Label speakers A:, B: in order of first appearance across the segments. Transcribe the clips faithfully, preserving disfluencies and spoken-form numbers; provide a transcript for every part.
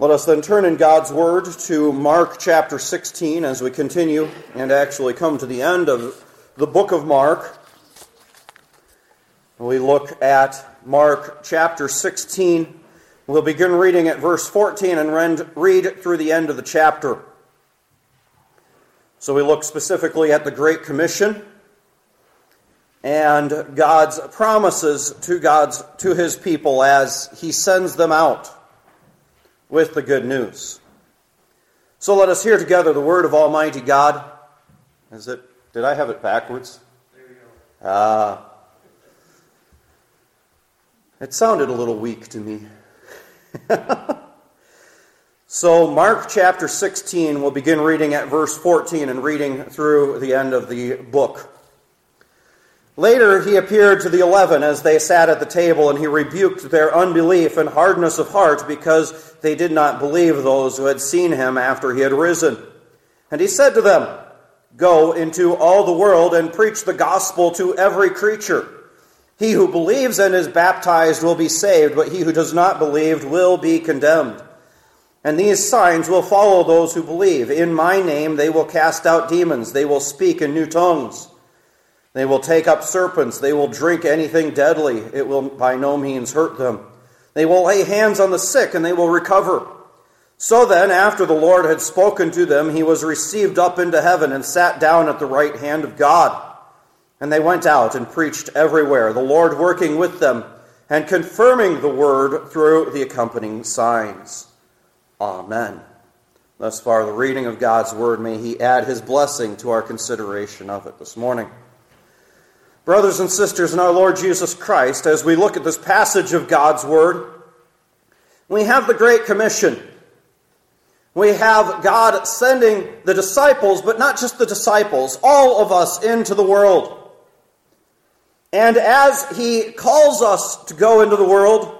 A: Let us then turn in God's Word to Mark chapter sixteen as we continue and actually come to the end of the book of Mark. We look at Mark chapter sixteen. We'll begin reading at verse fourteen and read through the end of the chapter. So we look specifically at the Great Commission and God's promises to God's to His people as He sends them out with the good news. So let us hear together the word of Almighty God. Is it? Did I have it backwards?
B: There you go.
A: Ah. It sounded a little weak to me. So Mark chapter sixteen, we'll begin reading at verse fourteen and reading through the end of the book. Later he appeared to the eleven as they sat at the table, and he rebuked their unbelief and hardness of heart because they did not believe those who had seen him after he had risen. And he said to them, "Go into all the world and preach the gospel to every creature. He who believes and is baptized will be saved, but he who does not believe will be condemned. And these signs will follow those who believe. In my name they will cast out demons. They will speak in new tongues. They will take up serpents. They will drink anything deadly. It will by no means hurt them. They will lay hands on the sick, and they will recover." So then, after the Lord had spoken to them, he was received up into heaven and sat down at the right hand of God. And they went out and preached everywhere, the Lord working with them and confirming the word through the accompanying signs. Amen. Thus far, the reading of God's word. May He add His blessing to our consideration of it this morning. Brothers and sisters in our Lord Jesus Christ, as we look at this passage of God's Word, we have the Great Commission. We have God sending the disciples, but not just the disciples, all of us into the world. And as He calls us to go into the world,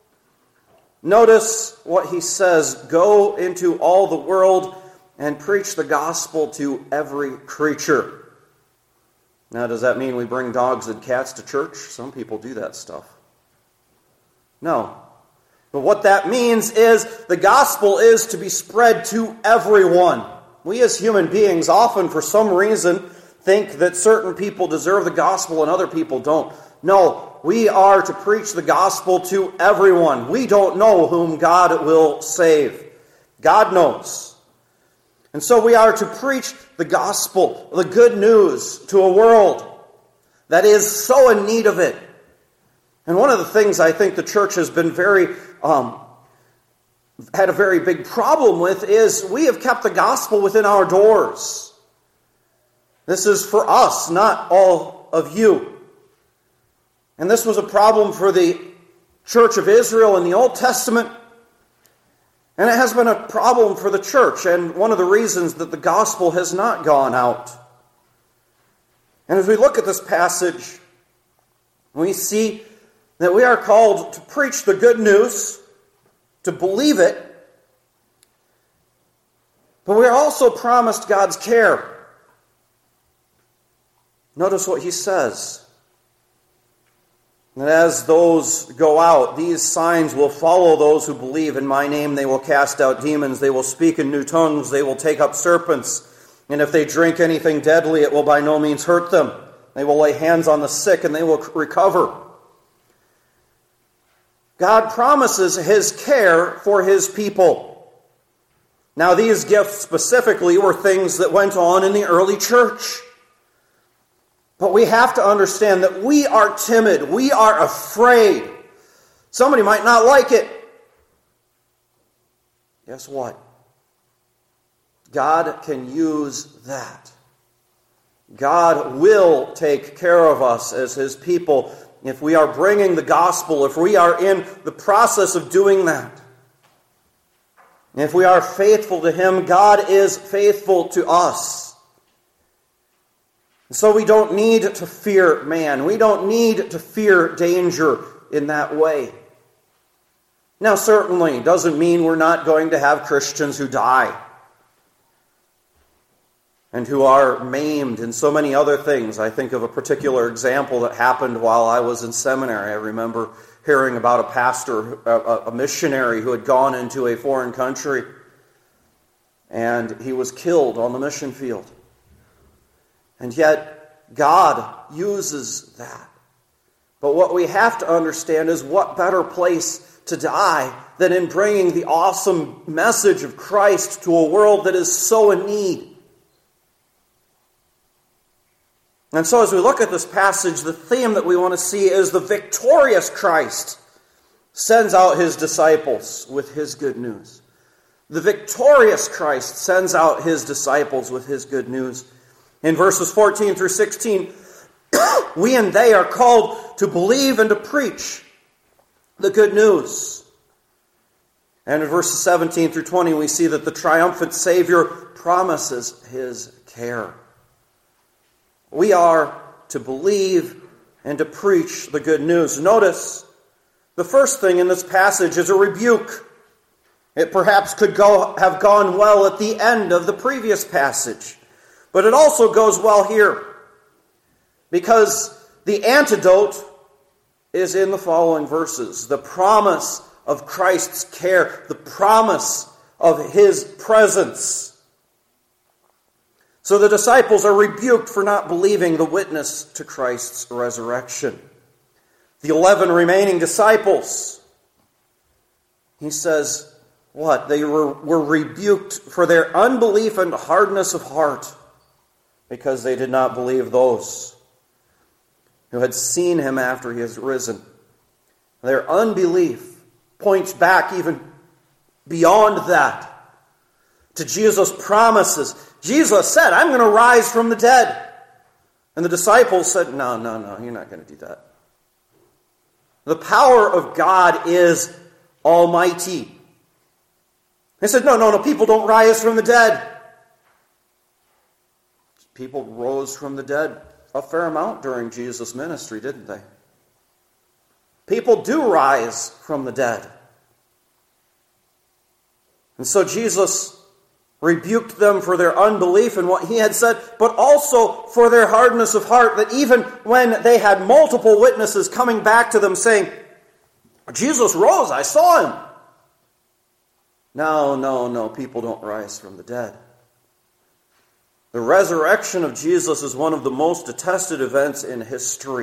A: notice what He says: go into all the world and preach the gospel to every creature. Now, does that mean we bring dogs and cats to church? Some people do that stuff. No. But what that means is the gospel is to be spread to everyone. We as human beings often, for some reason, think that certain people deserve the gospel and other people don't. No, we are to preach the gospel to everyone. We don't know whom God will save. God knows. And so we are to preach the gospel, the good news, to a world that is so in need of it. And one of the things I think the church has been very, um, had a very big problem with is we have kept the gospel within our doors. This is for us, not all of you. And this was a problem for the church of Israel in the Old Testament. And it has been a problem for the church, and one of the reasons that the gospel has not gone out. And as we look at this passage, we see that we are called to preach the good news, to believe it, but we are also promised God's care. Notice what He says. And as those go out, these signs will follow those who believe. In my name they will cast out demons. They will speak in new tongues. They will take up serpents. And if they drink anything deadly, it will by no means hurt them. They will lay hands on the sick and they will recover. God promises His care for His people. Now, these gifts specifically were things that went on in the early church. But we have to understand that we are timid. We are afraid. Somebody might not like it. Guess what? God can use that. God will take care of us as His people if we are bringing the gospel, if we are in the process of doing that. If we are faithful to Him, God is faithful to us. So we don't need to fear man. We don't need to fear danger in that way. Now, certainly, it doesn't mean we're not going to have Christians who die and who are maimed and so many other things. I think of a particular example that happened while I was in seminary. I remember hearing about a pastor, a, a missionary who had gone into a foreign country, and he was killed on the mission field. And yet, God uses that. But what we have to understand is what better place to die than in bringing the awesome message of Christ to a world that is so in need. And so as we look at this passage, the theme that we want to see is the victorious Christ sends out his disciples with his good news. The victorious Christ sends out his disciples with his good news. In verses fourteen through sixteen, we and they are called to believe and to preach the good news. And in verses seventeen through twenty, we see that the triumphant Savior promises his care. We are to believe and to preach the good news. Notice, the first thing in this passage is a rebuke. It perhaps could go have gone well at the end of the previous passage, but it also goes well here, because the antidote is in the following verses. The promise of Christ's care, the promise of his presence. So the disciples are rebuked for not believing the witness to Christ's resurrection. The eleven remaining disciples, he says, what? They were, were rebuked for their unbelief and hardness of heart, because they did not believe those who had seen him after he has risen. Their unbelief points back even beyond that to Jesus' promises. Jesus said, I'm going to rise from the dead. And the disciples said, no, no, no, you're not going to do that. The power of God is almighty. They said, no, no, no, people don't rise from the dead. People rose from the dead a fair amount during Jesus' ministry, didn't they? People do rise from the dead. And so Jesus rebuked them for their unbelief in what he had said, but also for their hardness of heart, that even when they had multiple witnesses coming back to them saying, Jesus rose, I saw him. No, no, no, people don't rise from the dead. The resurrection of Jesus is one of the most attested events in history.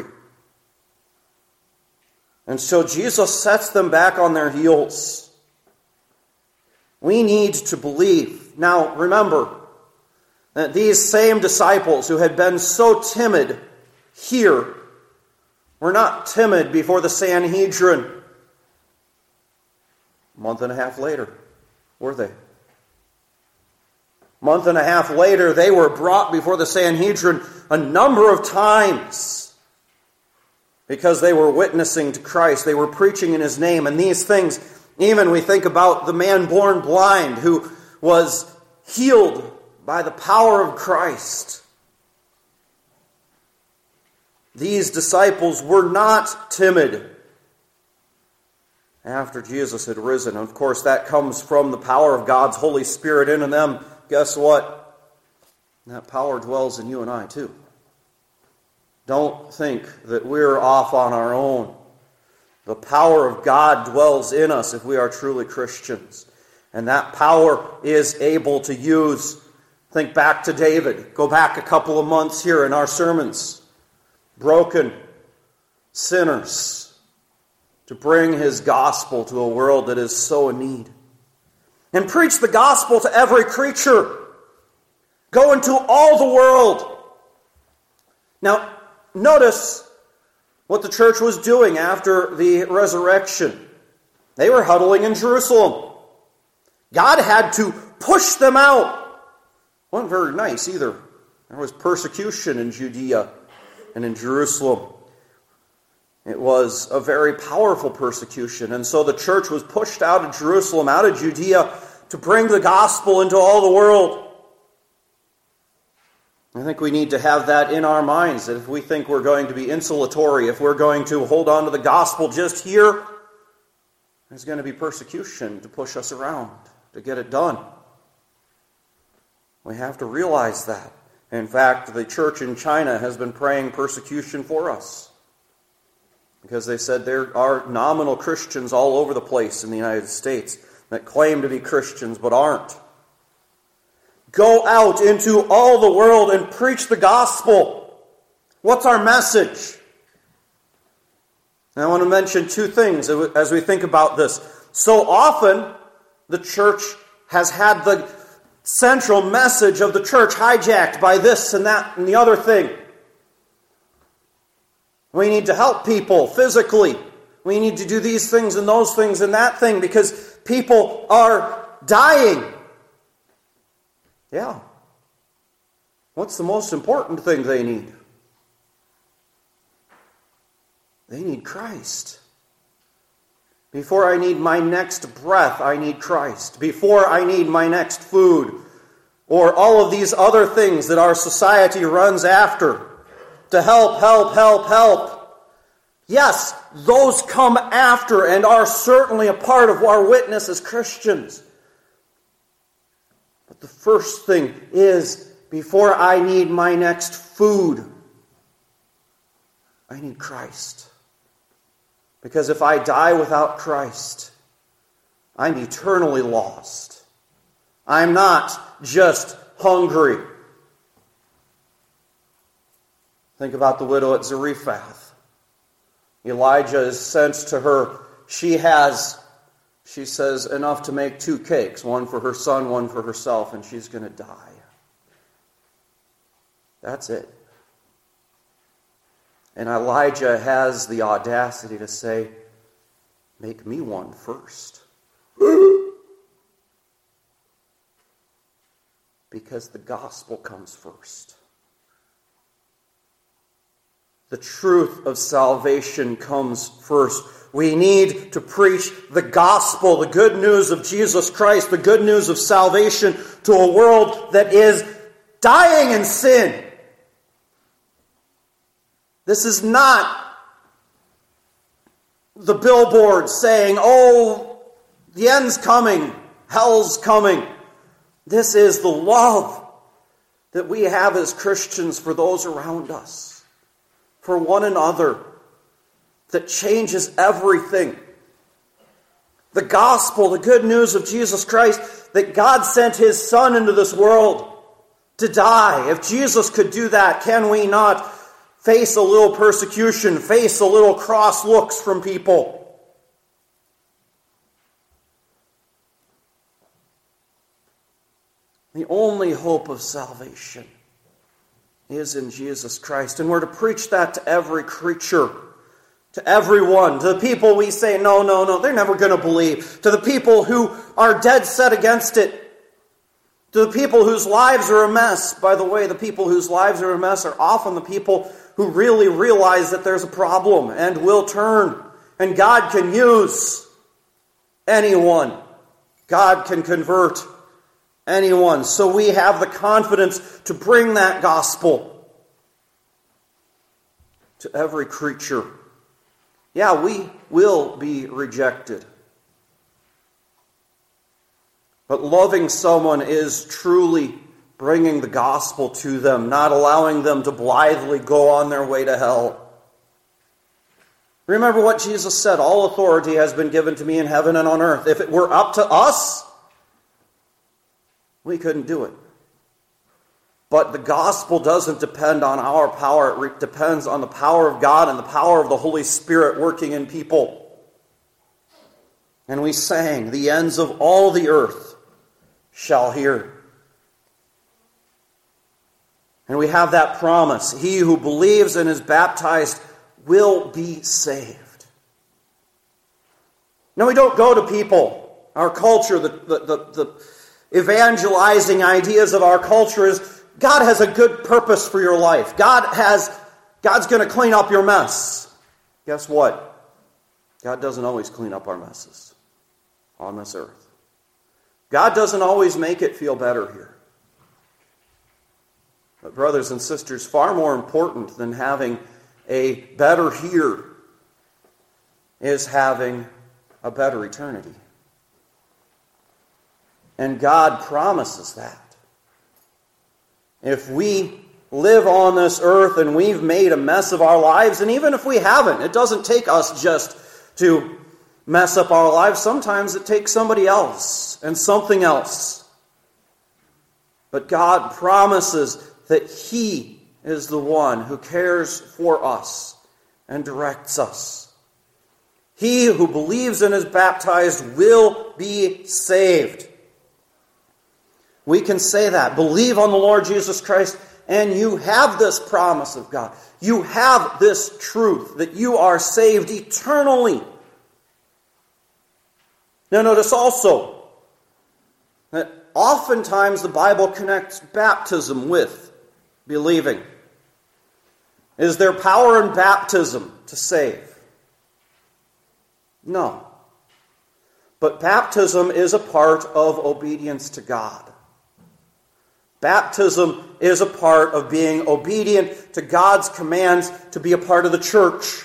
A: And so Jesus sets them back on their heels. We need to believe. Now, remember that these same disciples who had been so timid here were not timid before the Sanhedrin. A month and a half later, were they? A month and a half later, they were brought before the Sanhedrin a number of times because they were witnessing to Christ. They were preaching in his name. And these things, even we think about the man born blind who was healed by the power of Christ. These disciples were not timid after Jesus had risen. And of course, that comes from the power of God's Holy Spirit in them. Guess what? That power dwells in you and I too. Don't think that we're off on our own. The power of God dwells in us if we are truly Christians. And that power is able to use, think back to David. Go back a couple of months here in our sermons. Broken sinners to bring his gospel to a world that is so in need. And preach the gospel to every creature. Go into all the world. Now, notice what the church was doing after the resurrection. They were huddling in Jerusalem. God had to push them out. Wasn't very nice either. There was persecution in Judea and in Jerusalem. It was a very powerful persecution. And so the church was pushed out of Jerusalem, out of Judea, to bring the gospel into all the world. I think we need to have that in our minds, that if we think we're going to be insulatory, if we're going to hold on to the gospel just here, there's going to be persecution to push us around, to get it done. We have to realize that. In fact, the church in China has been praying persecution for us, because they said there are nominal Christians all over the place in the United States that claim to be Christians but aren't. Go out into all the world and preach the gospel. What's our message? And I want to mention two things as we think about this. So often, the church has had the central message of the church hijacked by this and that and the other thing. We need to help people physically. We need to do these things and those things and that thing because people are dying. Yeah. What's the most important thing they need? They need Christ. Before I need my next breath, I need Christ. Before I need my next food, or all of these other things that our society runs after, to help, help, help, help. Yes, those come after and are certainly a part of our witness as Christians. But the first thing is, before I need my next food, I need Christ. Because if I die without Christ, I'm eternally lost. I'm not just hungry. Think about the widow at Zarephath. Elijah is sent to her. She has, she says, enough to make two cakes, one for her son, one for herself, and she's going to die. That's it. And Elijah has the audacity to say, make me one first. Because the gospel comes first. The truth of salvation comes first. We need to preach the gospel, the good news of Jesus Christ, the good news of salvation to a world that is dying in sin. This is not the billboard saying, oh, the end's coming, hell's coming. This is the love that we have as Christians for those around us, for one another, that changes everything. The gospel, the good news of Jesus Christ, that God sent His Son into this world to die. If Jesus could do that, can we not face a little persecution, face a little cross looks from people? The only hope of salvation is in Jesus Christ. And we're to preach that to every creature, to everyone, to the people we say, no, no, no, they're never going to believe, to the people who are dead set against it, to the people whose lives are a mess. By the way, the people whose lives are a mess are often the people who really realize that there's a problem and will turn. And God can use anyone. God can convert anyone. So we have the confidence to bring that gospel to every creature. Yeah, we will be rejected. But loving someone is truly bringing the gospel to them, not allowing them to blithely go on their way to hell. Remember what Jesus said, all authority has been given to me in heaven and on earth. If it were up to us, we couldn't do it. But the gospel doesn't depend on our power. It depends on the power of God and the power of the Holy Spirit working in people. And we sang, the ends of all the earth shall hear. And we have that promise. He who believes and is baptized will be saved. Now we don't go to people. Our culture, the, the, the, the evangelizing ideas of our culture is, God has a good purpose for your life. God has, God's going to clean up your mess. Guess what? God doesn't always clean up our messes on this earth. God doesn't always make it feel better here. But brothers and sisters, far more important than having a better here is having a better eternity. And God promises that. If we live on this earth and we've made a mess of our lives, and even if we haven't, it doesn't take us just to mess up our lives. Sometimes it takes somebody else and something else. But God promises that He is the one who cares for us and directs us. He who believes and is baptized will be saved. We can say that. Believe on the Lord Jesus Christ, and you have this promise of God. You have this truth that you are saved eternally. Now notice also that oftentimes the Bible connects baptism with believing. Is there power in baptism to save? No. But baptism is a part of obedience to God. Baptism is a part of being obedient to God's commands to be a part of the church.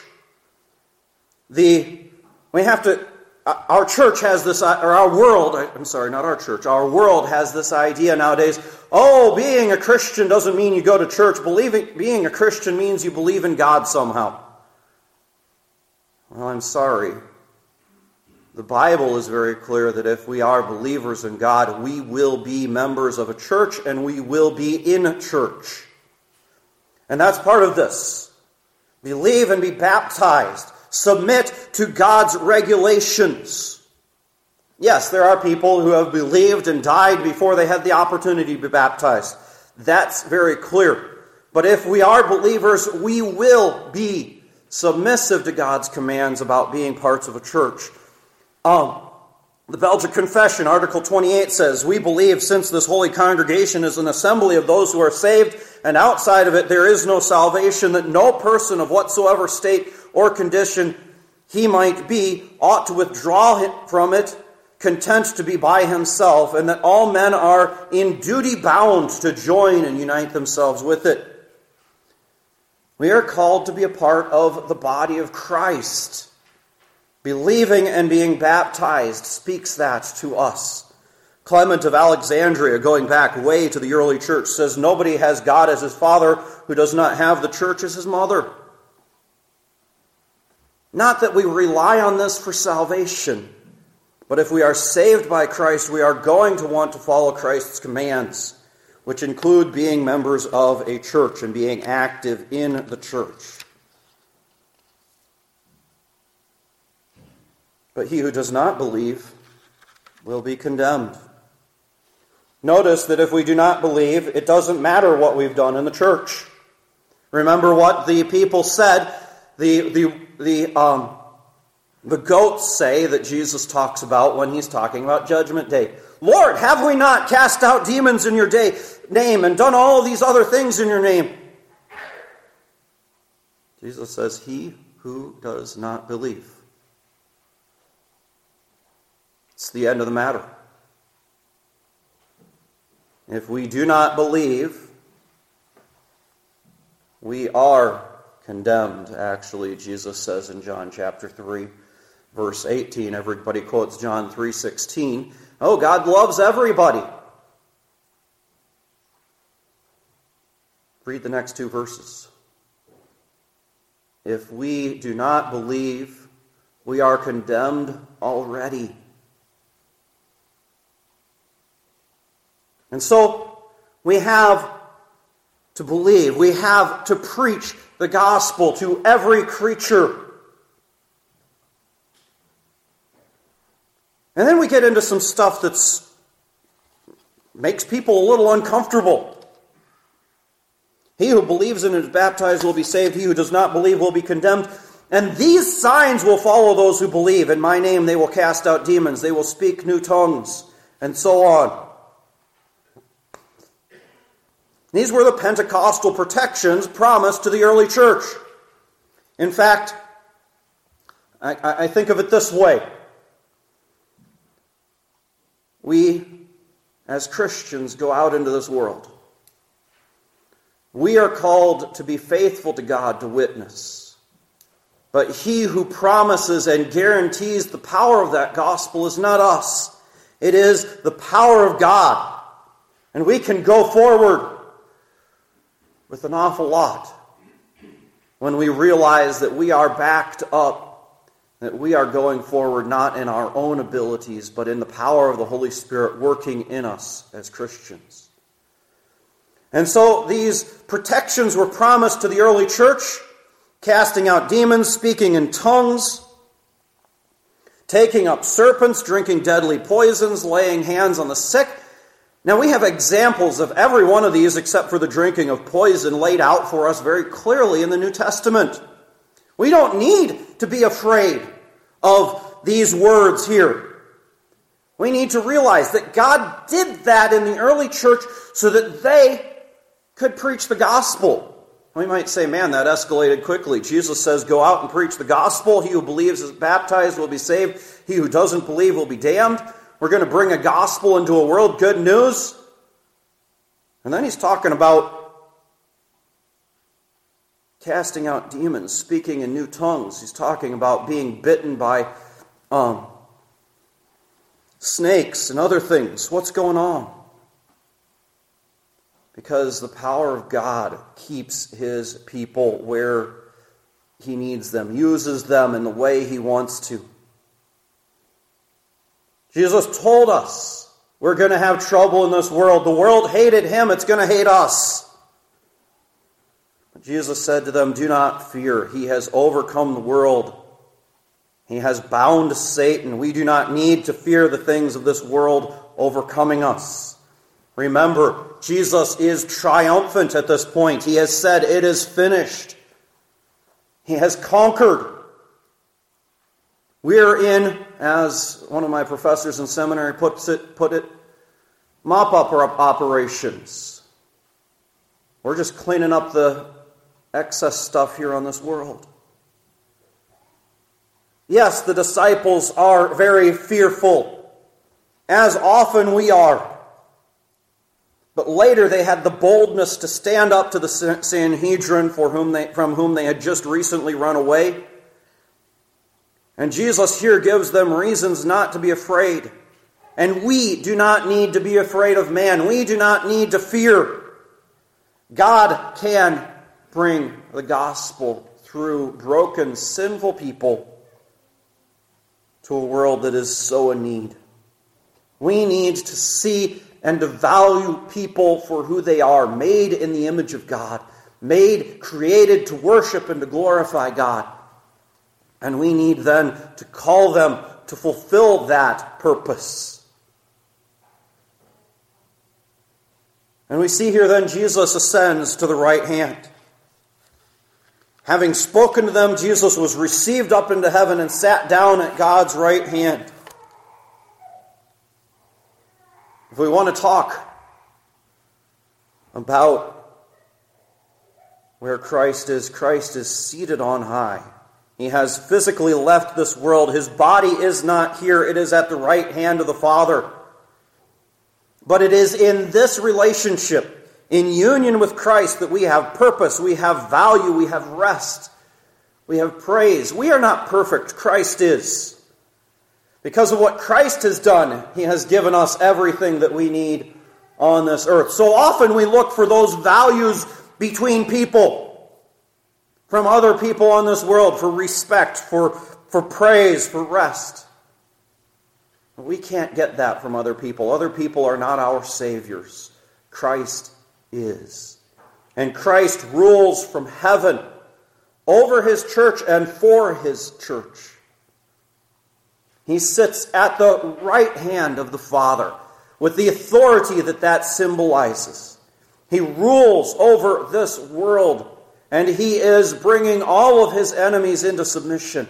A: The we have to. Our church has this, or our world. I'm sorry, not our church. Our world has this idea nowadays. Oh, being a Christian doesn't mean you go to church. Believing, being a Christian means you believe in God somehow. Well, I'm sorry. The Bible is very clear that if we are believers in God, we will be members of a church and we will be in church. And that's part of this. Believe and be baptized. Submit to God's regulations. Yes, there are people who have believed and died before they had the opportunity to be baptized. That's very clear. But if we are believers, we will be submissive to God's commands about being parts of a church. Um, the Belgic Confession, Article twenty-eight says, we believe since this holy congregation is an assembly of those who are saved, and outside of it there is no salvation, that no person of whatsoever state or condition he might be ought to withdraw from it, content to be by himself, and that all men are in duty bound to join and unite themselves with it. We are called to be a part of the body of Christ. Believing and being baptized speaks that to us. Clement of Alexandria, going back way to the early church, says nobody has God as his father who does not have the church as his mother. Not that we rely on this for salvation, but if we are saved by Christ, we are going to want to follow Christ's commands, which include being members of a church and being active in the church. But he who does not believe will be condemned. Notice that if we do not believe, it doesn't matter what we've done in the church. Remember what the people said. The, the, the, um, the goats say that Jesus talks about when he's talking about Judgment Day. Lord, have we not cast out demons in your day, name and done all these other things in your name? Jesus says, he who does not believe. It's the end of the matter. If we do not believe, we are condemned, actually, Jesus says in John chapter three, verse eighteen. Everybody quotes John three sixteen. Oh, God loves everybody. Read the next two verses. If we do not believe, we are condemned already. And so, we have to believe. We have to preach the gospel to every creature. And then we get into some stuff that makes people a little uncomfortable. He who believes and is baptized will be saved. He who does not believe will be condemned. And these signs will follow those who believe. In my name they will cast out demons. They will speak new tongues. And so on. These were the Pentecostal protections promised to the early church. In fact, I, I think of it this way. We, as Christians, go out into this world. We are called to be faithful to God, to witness. But he who promises and guarantees the power of that gospel is not us. It is the power of God. And we can go forward. with an awful lot when we realize that we are backed up, that we are going forward not in our own abilities, but in the power of the Holy Spirit working in us as Christians. And so these protections were promised to the early church: casting out demons, speaking in tongues, taking up serpents, drinking deadly poisons, laying hands on the sick. Now we have examples of every one of these except for the drinking of poison laid out for us very clearly in the New Testament. We don't need to be afraid of these words here. We need to realize that God did that in the early church so that they could preach the gospel. We might say, man, that escalated quickly. Jesus says, go out and preach the gospel. He who believes is baptized will be saved. He who doesn't believe will be damned. We're going to bring a gospel into a world, good news. And then he's talking about casting out demons, speaking in new tongues. He's talking about being bitten by um, snakes and other things. What's going on? Because the power of God keeps his people where he needs them, uses them in the way he wants to. Jesus told us we're going to have trouble in this world. The world hated him, it's going to hate us. But Jesus said to them, do not fear. He has overcome the world. He has bound Satan. We do not need to fear the things of this world overcoming us. Remember, Jesus is triumphant at this point. He has said, it is finished. He has conquered. We're in, as one of my professors in seminary puts it, put it, mop-up operations. We're just cleaning up the excess stuff here on this world. Yes, the disciples are very fearful, as often we are. But later they had the boldness to stand up to the Sanhedrin for whom they, from whom they had just recently run away. And Jesus here gives them reasons not to be afraid. And we do not need to be afraid of man. We do not need to fear. God can bring the gospel through broken, sinful people to a world that is so in need. We need to see and to value people for who they are, made in the image of God, made, created to worship and to glorify God. And we need then to call them to fulfill that purpose. And we see here then Jesus ascends to the right hand. Having spoken to them, Jesus was received up into heaven and sat down at God's right hand. If we want to talk about where Christ is, Christ is seated on high. He has physically left this world. His body is not here. It is at the right hand of the Father. But it is in this relationship, in union with Christ, that we have purpose, we have value, we have rest, we have praise. We are not perfect. Christ is. Because of what Christ has done, he has given us everything that we need on this earth. So often we look for those values between people, from other people on this world, for respect, for, for praise, for rest. But we can't get that from other people. Other people are not our saviors. Christ is. And Christ rules from heaven over his church and for his church. He sits at the right hand of the Father with the authority that that symbolizes. He rules over this world, and he is bringing all of his enemies into submission.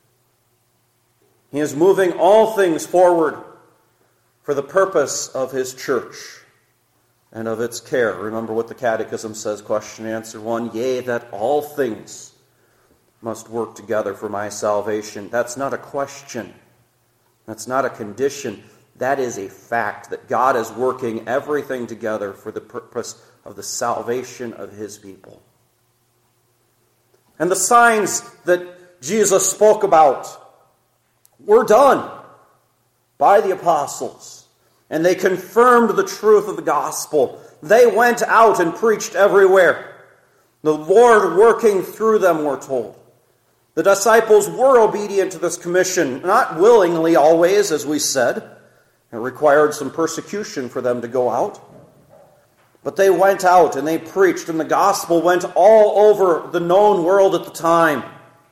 A: He is moving all things forward for the purpose of his church and of its care. Remember what the Catechism says, question and answer one, yea, that all things must work together for my salvation. That's not a question. That's not a condition. That is a fact, that God is working everything together for the purpose of the salvation of his people. And the signs that Jesus spoke about were done by the apostles, and they confirmed the truth of the gospel. They went out and preached everywhere. The Lord working through them, we're told. The disciples were obedient to this commission, not willingly always, as we said. It required some persecution for them to go out. But they went out and they preached, and the gospel went all over the known world at the time.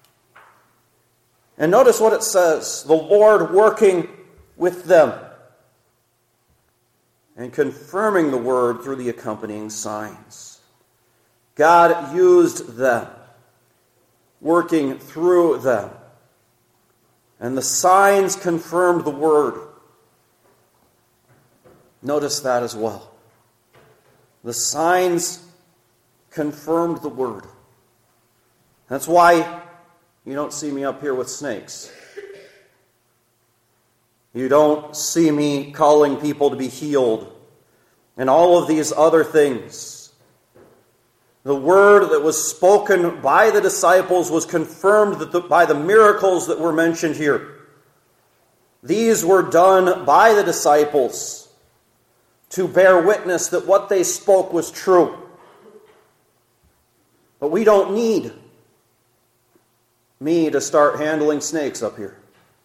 A: And notice what it says, the Lord working with them and confirming the word through the accompanying signs. God used them, working through them. And the signs confirmed the word. Notice that as well. The signs confirmed the word. That's why you don't see me up here with snakes. You don't see me calling people to be healed and all of these other things. The word that was spoken by the disciples was confirmed by the miracles that were mentioned here. These were done by the disciples to bear witness that what they spoke was true. But we don't need me to start handling snakes up here,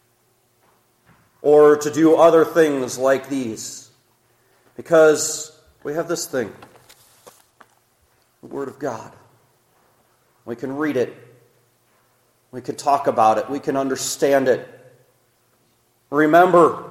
A: or to do other things like these, because we have this thing, the Word of God. We can read it. We can talk about it. We can understand it. Remember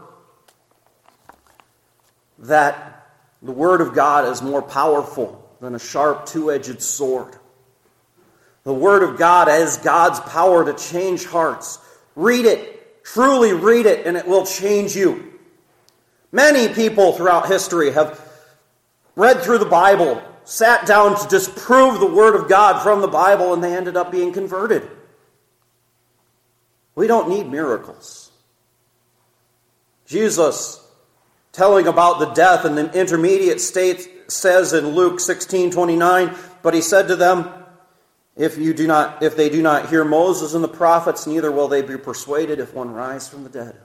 A: that the Word of God is more powerful than a sharp two-edged sword. The Word of God has God's power to change hearts. Read it. Truly read it, and it will change you. Many people throughout history have read through the Bible, sat down to disprove the Word of God from the Bible, and they ended up being converted. We don't need miracles. Jesus, telling about the death and the intermediate state, says in Luke sixteen twenty-nine, but he said to them, If you do not, if they do not hear Moses and the prophets, neither will they be persuaded if one rise from the dead.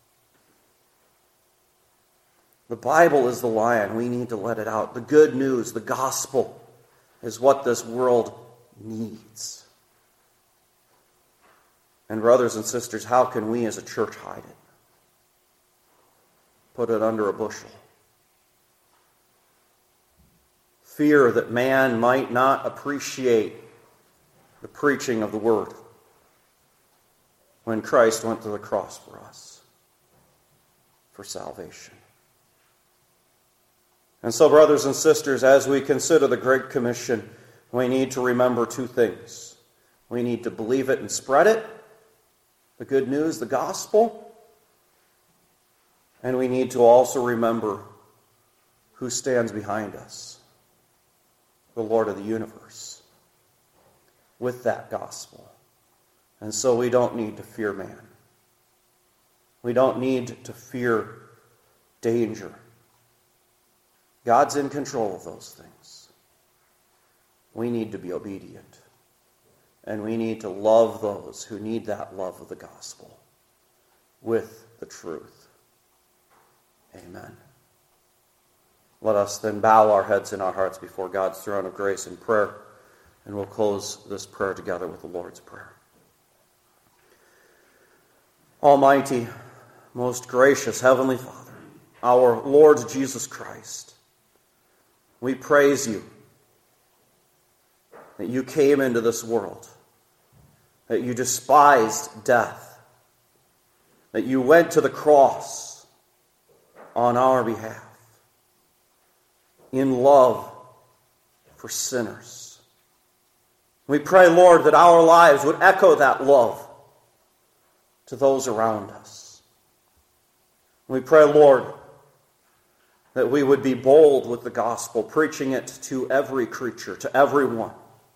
A: The Bible is the lion. We need to let it out. The good news, the gospel, is what this world needs. And brothers and sisters, how can we as a church hide it? Put it under a bushel. Fear that man might not appreciate the preaching of the word when Christ went to the cross for us, for salvation. And so, brothers and sisters, as we consider the Great Commission, we need to remember two things. We need to believe it and spread it, the good news, the gospel, and we need to also remember who stands behind us, the Lord of the universe, with that gospel. And so we don't need to fear man. We don't need to fear danger. God's in control of those things. We need to be obedient. And we need to love those who need that love of the gospel with the truth. Amen. Let us then bow our heads and our hearts before God's throne of grace in prayer. And we'll close this prayer together with the Lord's Prayer. Almighty, most gracious Heavenly Father, our Lord Jesus Christ, we praise you that you came into this world, that you despised death, that you went to the cross on our behalf in love for sinners. We pray, Lord, that our lives would echo that love to those around us. We pray, Lord, that we would be bold with the gospel, preaching it to every creature, to everyone.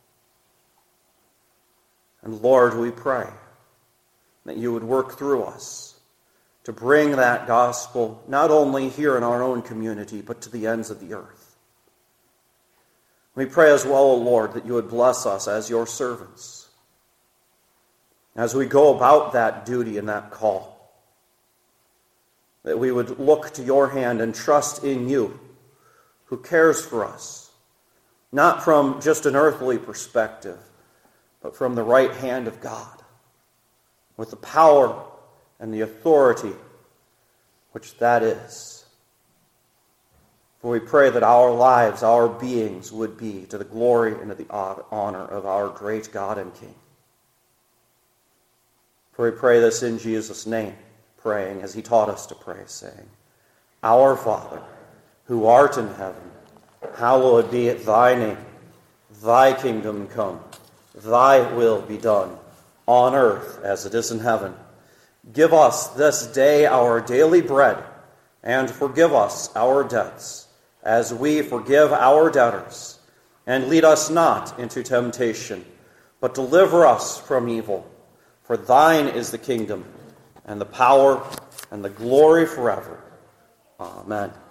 A: And Lord, we pray that you would work through us to bring that gospel not only here in our own community, but to the ends of the earth. We pray as well, O Lord, that you would bless us as your servants as we go about that duty and that call. That we would look to your hand and trust in you, who cares for us, not from just an earthly perspective, but from the right hand of God, with the power and the authority which that is. For we pray that our lives, our beings, would be to the glory and to the honor of our great God and King. For we pray this in Jesus' name, praying as he taught us to pray, saying, Our Father, who art in heaven, hallowed be thy name. Thy kingdom come, thy will be done, on earth as it is in heaven. Give us this day our daily bread, and forgive us our debts, as we forgive our debtors. And lead us not into temptation, but deliver us from evil. For thine is the kingdom, and the power, and the glory forever. Amen.